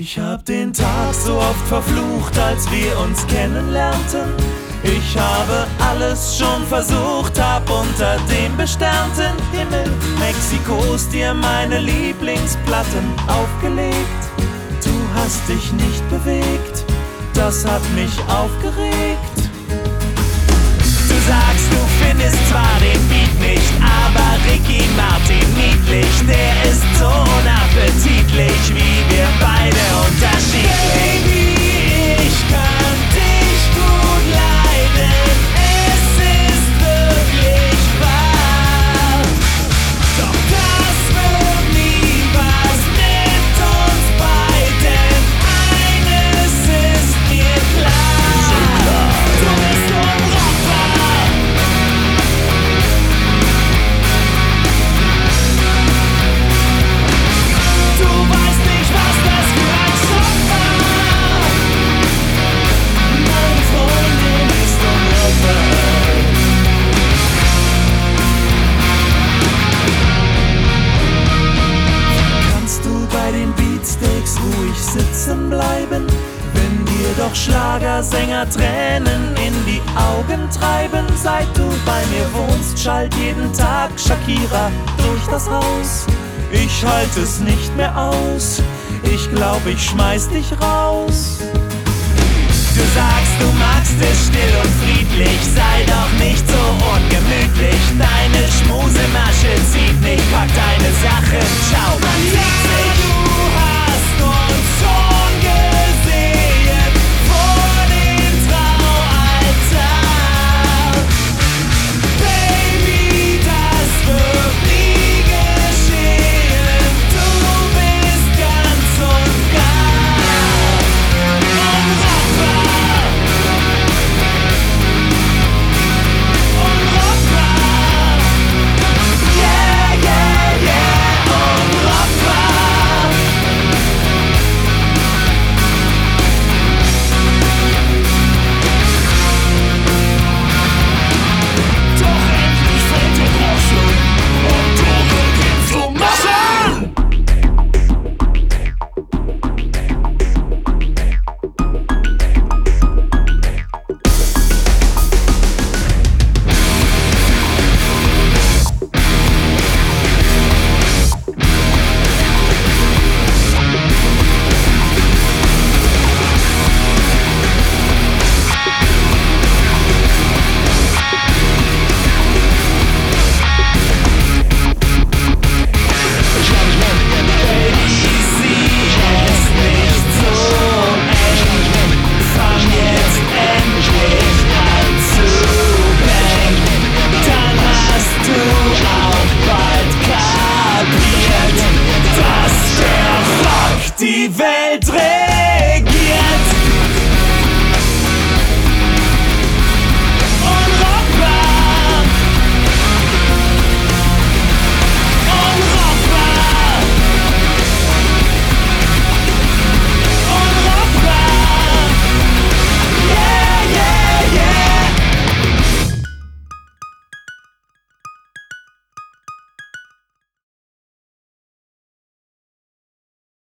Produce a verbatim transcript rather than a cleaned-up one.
Ich hab den Tag so oft verflucht, als wir uns kennenlernten. Ich habe alles schon versucht, hab unter dem besternten Himmel Mexikos dir meine Lieblingsplatten aufgelegt. Du hast dich nicht bewegt, das hat mich aufgeregt. Du sagst, du findest zwar den Beat nicht, aber Ricky Martin niedlich, der ist so unappetitlich, wie wir beide unterschiedlich. Baby, ich kann dich gut leiden, es ist wirklich wahr. Doch das wird nie was mit uns beiden, eines ist mir klar, du bist unbrauchbar. Du weißt nicht, was das für ein Schock war. Meine Freundin ist unbrauchbar. Kannst du bei den Beatsteaks ruhig sitzen bleiben, wenn dir doch Schlagersänger Tränen in die Augen treiben? Seit du bei mir wohnst, schallt jeden Tag Shakira durch das Haus. Ich halte es nicht mehr aus, ich glaub, ich schmeiß dich raus. Du sagst, du magst es still und friedlich, sei doch nicht so ungemütlich. Deine Schmusemasche zieht nicht, pack